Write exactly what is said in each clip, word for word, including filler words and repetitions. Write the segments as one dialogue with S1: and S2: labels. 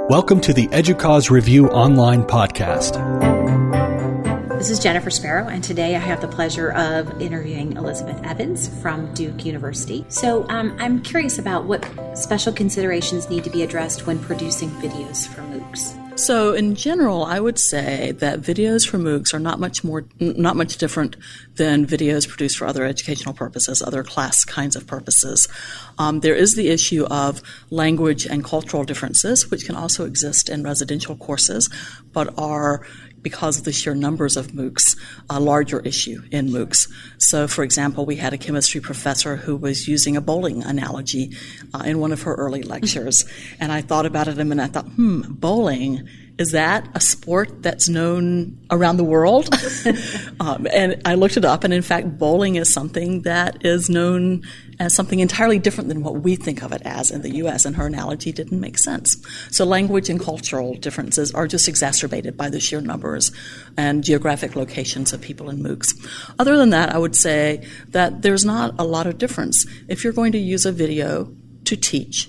S1: Welcome to the EDUCAUSE Review Online podcast.
S2: This is Jennifer Sparrow, and today I have the pleasure of interviewing Elizabeth Evans from Duke University. So um, I'm curious about what special considerations need to be addressed when producing videos for MOOCs.
S3: So in general, I would say that videos for MOOCs are not much more, not much different than videos produced for other educational purposes, other class kinds of purposes. Um, there is the issue of language and cultural differences, which can also exist in residential courses, but are, because of the sheer numbers of MOOCs, a larger issue in MOOCs. So, for example, we had a chemistry professor who was using a bowling analogy uh, in one of her early lectures. And I thought about it a minute. I thought, hmm, bowling, is that a sport that's known around the world? um, and I looked it up, and in fact, bowling is something that is known as something entirely different than what we think of it as in the U S, and her analogy didn't make sense. So language and cultural differences are just exacerbated by the sheer numbers and geographic locations of people in MOOCs. Other than that, I would say that there's not a lot of difference. If you're going to use a video to teach,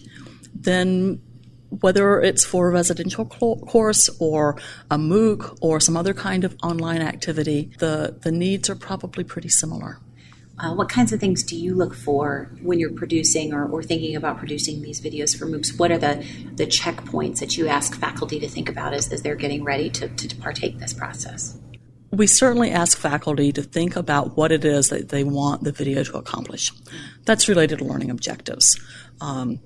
S3: then whether it's for a residential course or a MOOC or some other kind of online activity, the, the needs are probably pretty similar.
S2: Uh, what kinds of things do you look for when you're producing or, or thinking about producing these videos for MOOCs? What are the, the checkpoints that you ask faculty to think about as, as they're getting ready to, to partake in this process?
S3: We certainly ask faculty to think about what it is that they want the video to accomplish. That's related to learning objectives. Um,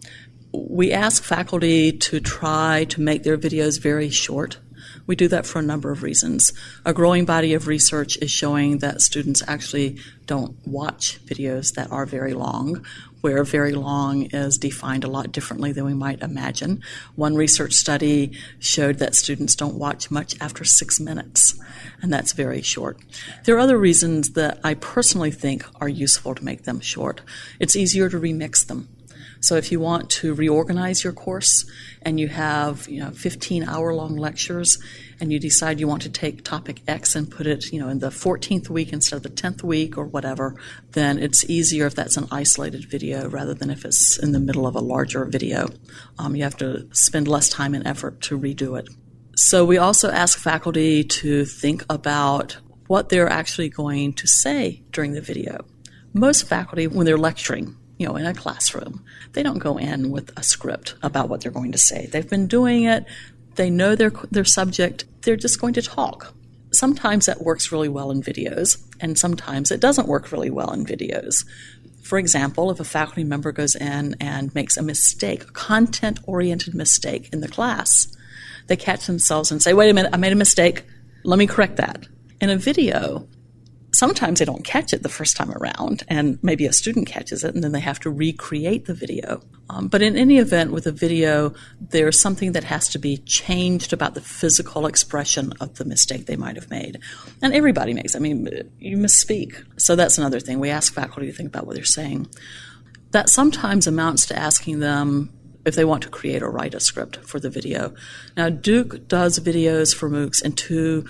S3: we ask faculty to try to make their videos very short. We do that for a number of reasons. A growing body of research is showing that students actually don't watch videos that are very long, where very long is defined a lot differently than we might imagine. One research study showed that students don't watch much after six minutes, and that's very short. There are other reasons that I personally think are useful to make them short. It's easier to remix them. So if you want to reorganize your course and you have, you know, fifteen hour long lectures and you decide you want to take topic X and put it, you know, in the fourteenth week instead of the tenth week or whatever, then it's easier if that's an isolated video rather than if it's in the middle of a larger video. Um, you have to spend less time and effort to redo it. So we also ask faculty to think about what they're actually going to say during the video. Most faculty, when they're lecturing, you know, in a classroom, they don't go in with a script about what they're going to say. They've been doing it. They know their their subject. They're just going to talk. Sometimes that works really well in videos, and sometimes it doesn't work really well in videos. For example, if a faculty member goes in and makes a mistake, a content-oriented mistake in the class, they catch themselves and say, wait a minute, I made a mistake. Let me correct that. In a video, sometimes they don't catch it the first time around, and maybe a student catches it, and then they have to recreate the video. Um, but in any event, with a video, there's something that has to be changed about the physical expression of the mistake they might have made. And everybody makes, I mean, you misspeak. So that's another thing. We ask faculty to think about what they're saying. That sometimes amounts to asking them if they want to create or write a script for the video. Now, Duke does videos for MOOCs in two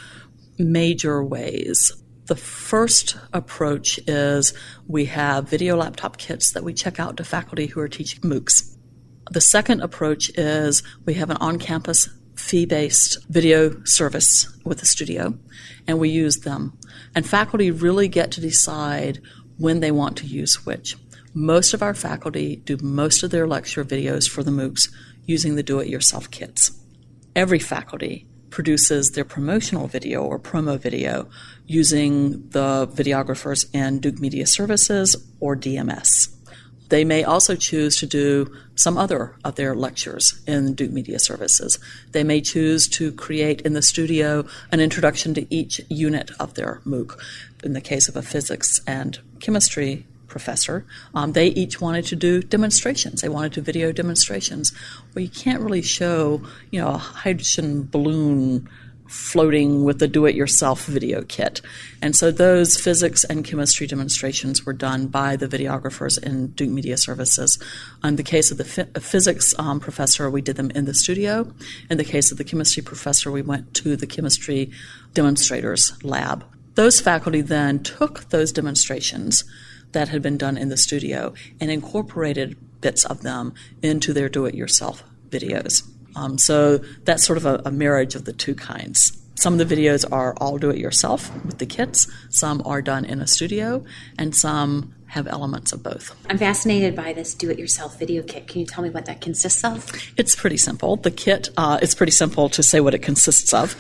S3: major ways. The first approach is we have video laptop kits that we check out to faculty who are teaching MOOCs. The second approach is we have an on-campus fee-based video service with the studio, and we use them. And faculty really get to decide when they want to use which. Most of our faculty do most of their lecture videos for the MOOCs using the do-it-yourself kits. Every faculty produces their promotional video or promo video using the videographers in Duke Media Services or D M S. They may also choose to do some other of their lectures in Duke Media Services. They may choose to create in the studio an introduction to each unit of their MOOC. In the case of a physics and chemistry professor, um, they each wanted to do demonstrations. They wanted to video demonstrations. Well, you can't really show, you know, a hydrogen balloon floating with the do-it-yourself video kit. And so those physics and chemistry demonstrations were done by the videographers in Duke Media Services. In the case of the f- physics um, professor, we did them in the studio. In the case of the chemistry professor, we went to the chemistry demonstrators lab. Those faculty then took those demonstrations that had been done in the studio and incorporated bits of them into their do-it-yourself videos. Um, so that's sort of a, a marriage of the two kinds. Some of the videos are all do-it-yourself with the kits. Some are done in a studio, and some have elements of both.
S2: I'm fascinated by this do-it-yourself video kit. Can you tell me what that consists of?
S3: It's pretty simple. The kit, uh, it's pretty simple to say what it consists of.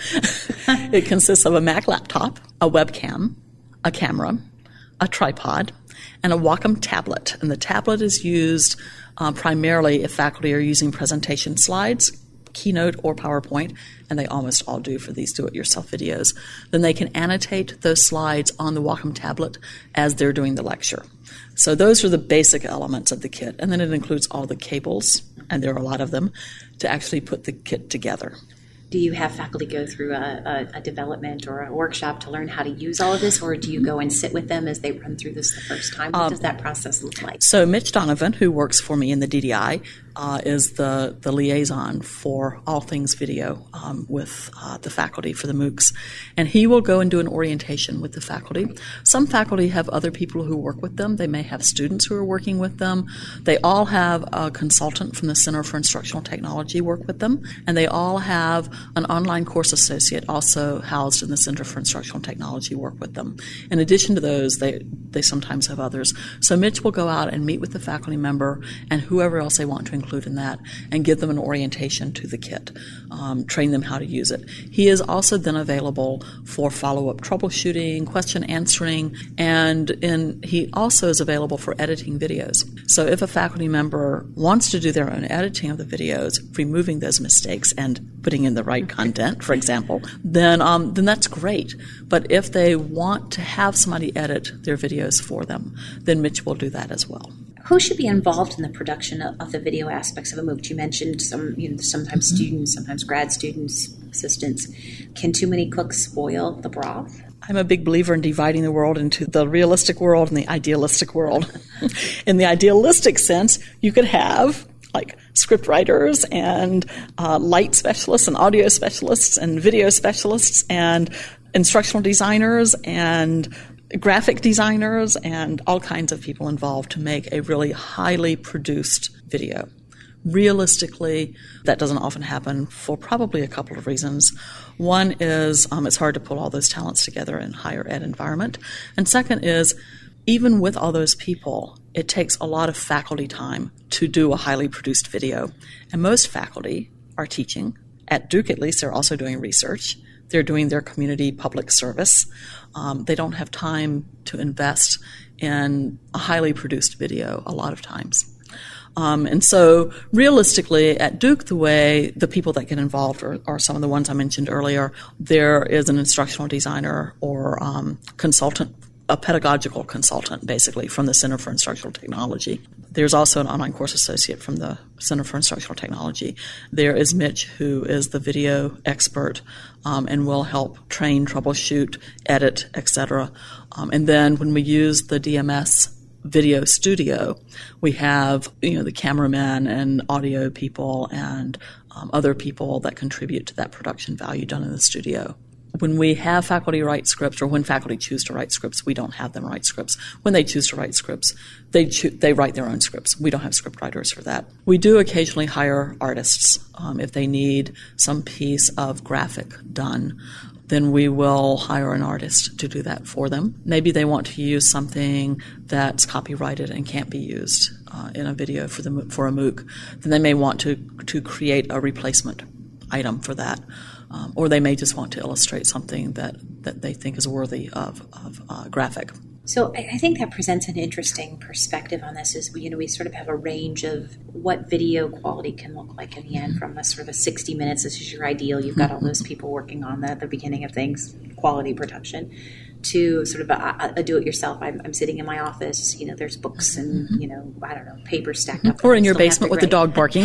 S3: It consists of a Mac laptop, a webcam, a camera, a tripod, and a Wacom tablet. And the tablet is used uh, primarily if faculty are using presentation slides, Keynote or PowerPoint, and they almost all do for these do-it-yourself videos. Then they can annotate those slides on the Wacom tablet as they're doing the lecture. So those are the basic elements of the kit, and then it includes all the cables, and there are a lot of them, to actually put the kit together.
S2: Do you have faculty go through a, a, a development or a workshop to learn how to use all of this, or do you go and sit with them as they run through this the first time? What um, does that process look like?
S3: So Mitch Donovan, who works for me in the D D I, uh, is the, the liaison for all things video um, with uh, the faculty for the MOOCs. And he will go and do an orientation with the faculty. Some faculty have other people who work with them. They may have students who are working with them. They all have a consultant from the Center for Instructional Technology work with them, and they all have an online course associate also housed in the Center for Instructional Technology work with them. In addition to those, they, they sometimes have others. So Mitch will go out and meet with the faculty member and whoever else they want to include in that and give them an orientation to the kit, um, train them how to use it. He is also then available for follow-up troubleshooting, question answering, and in, he also is available for editing videos. So if a faculty member wants to do their own editing of the videos, removing those mistakes and putting in the right content, for example, then um, then that's great. But if they want to have somebody edit their videos for them, then Mitch will do that as well.
S2: Who should be involved in the production of, of the video aspects of a MOOC? You mentioned some, you know, sometimes mm-hmm. students, sometimes grad students, assistants. Can too many cooks spoil the broth?
S3: I'm a big believer in dividing the world into the realistic world and the idealistic world. In the idealistic sense, you could have like script writers and uh, light specialists and audio specialists and video specialists and instructional designers and graphic designers and all kinds of people involved to make a really highly produced video. Realistically, that doesn't often happen for probably a couple of reasons. One is um, it's hard to pull all those talents together in a higher ed environment. And second is, even with all those people, it takes a lot of faculty time to do a highly produced video. And most faculty are teaching. At Duke, at least, they're also doing research. They're doing their community public service. Um, they don't have time to invest in a highly produced video a lot of times. Um, and so realistically at Duke, the way the people that get involved are, are some of the ones I mentioned earlier. There is an instructional designer or um, consultant, a pedagogical consultant, basically, from the Center for Instructional Technology. There's also an online course associate from the Center for Instructional Technology. There is Mitch, who is the video expert um, and will help train, troubleshoot, edit, et cetera. Um, and then when we use the D M S video studio, we have, you know, the cameramen and audio people and um, other people that contribute to that production value done in the studio. When we have faculty write scripts, or when faculty choose to write scripts, we don't have them write scripts. When they choose to write scripts, they cho- they write their own scripts. We don't have script writers for that. We do occasionally hire artists um, if they need some piece of graphic done. Then we will hire an artist to do that for them. Maybe they want to use something that's copyrighted and can't be used uh, in a video for the for a MOOC. Then they may want to to create a replacement item for that. Um, or they may just want to illustrate something that, that they think is worthy of, of uh, graphic.
S2: So I, I think that presents an interesting perspective on this. Is we, you know, we sort of have a range of what video quality can look like in the end, from a sort of a sixty minutes. This is your ideal. You've got all those people working on the, the beginning of things, quality production, to sort of a, a do-it-yourself. I'm, I'm sitting in my office. You know, there's books and you know, I don't know, paper stacked up.
S3: Or in your basement with the dog barking.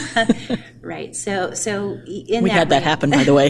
S2: Right. So, so in
S3: we
S2: that
S3: had that
S2: way,
S3: happen, by the way.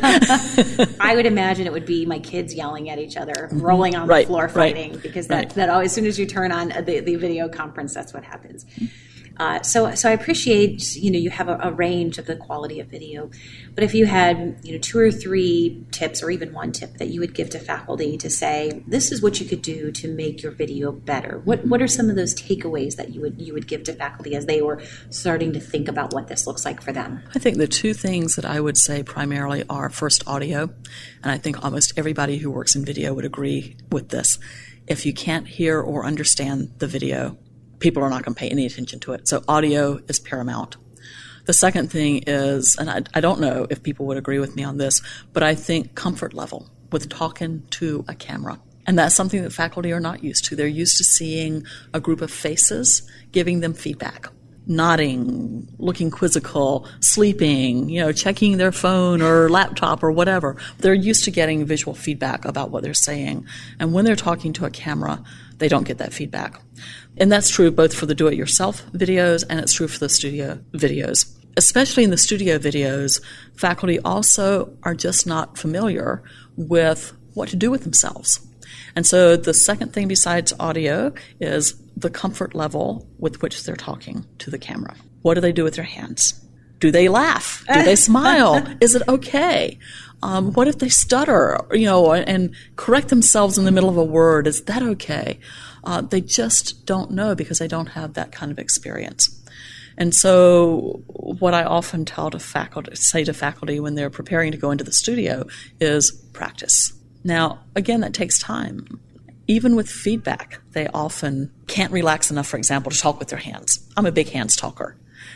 S2: I would imagine it would be my kids yelling at each other, rolling on
S3: right,
S2: the floor, fighting,
S3: right,
S2: because that,
S3: right.
S2: that always, as soon as you turn on the, the video conference, that's what happens. Uh, so, so I appreciate, you know, you have a, a range of the quality of video, but if you had, you know, two or three tips or even one tip that you would give to faculty to say, this is what you could do to make your video better. What what are some of those takeaways that you would you would give to faculty as they were starting to think about what this looks like for them?
S3: I think the two things that I would say primarily are first audio, and I think almost everybody who works in video would agree with this. If you can't hear or understand the video, people are not going to pay any attention to it. So audio is paramount. The second thing is, and I, I don't know if people would agree with me on this, but I think comfort level with talking to a camera. And that's something that faculty are not used to. They're used to seeing a group of faces, giving them feedback, nodding, looking quizzical, sleeping, you know, checking their phone or laptop or whatever. They're used to getting visual feedback about what they're saying. And when they're talking to a camera, they don't get that feedback. And that's true both for the do-it-yourself videos and it's true for the studio videos. Especially in the studio videos, faculty also are just not familiar with what to do with themselves. And so the second thing besides audio is the comfort level with which they're talking to the camera. What do they do with their hands? Do they laugh? Do they smile? Is it okay? Um, what if they stutter, you know, and correct themselves in the middle of a word? Is that okay? Uh, they just don't know because they don't have that kind of experience. And so what I often tell to faculty, say to faculty when they're preparing to go into the studio is practice. Now, again, that takes time. Even with feedback, they often can't relax enough, for example, to talk with their hands. I'm a big hands talker,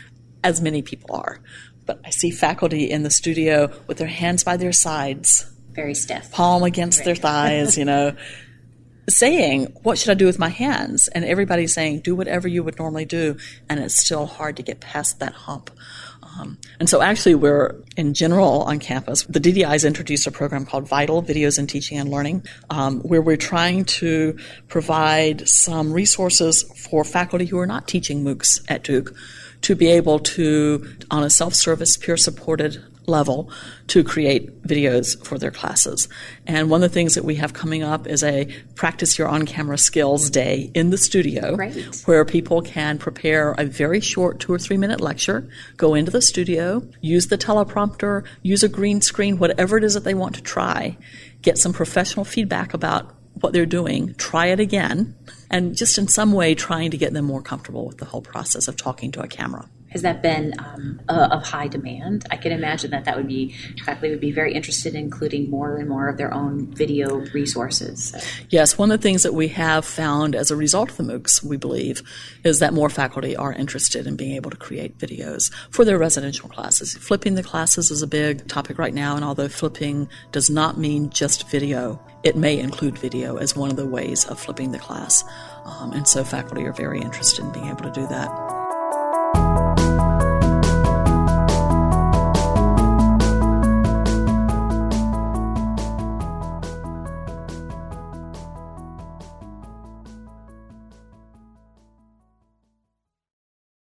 S3: as many people are. But I see faculty in the studio with their hands by their sides.
S2: Very stiff.
S3: Palm against
S2: right.
S3: their thighs, you know, saying, what should I do with my hands? And everybody's saying, do whatever you would normally do. And it's still hard to get past that hump. Um, and so actually we're, in general on campus, the D D I has introduced a program called VITAL, Videos in Teaching and Learning, um, where we're trying to provide some resources for faculty who are not teaching MOOCs at Duke to be able to, on a self-service, peer-supported level, to create videos for their classes. And one of the things that we have coming up is a Practice Your On-Camera Skills Day in the studio,
S2: Great.
S3: Where people can prepare a very short two or three minute lecture, go into the studio, use the teleprompter, use a green screen, whatever it is that they want to try, get some professional feedback about what they're doing, try it again, and just in some way trying to get them more comfortable with the whole process of talking to a camera.
S2: Has that been um, uh, of high demand? I can imagine that that would be, faculty would be very interested in including more and more of their own video resources. So.
S3: Yes, one of the things that we have found as a result of the MOOCs, we believe, is that more faculty are interested in being able to create videos for their residential classes. Flipping the classes is a big topic right now, and although flipping does not mean just video, it may include video as one of the ways of flipping the class. Um, and so faculty are very interested in being able to do that.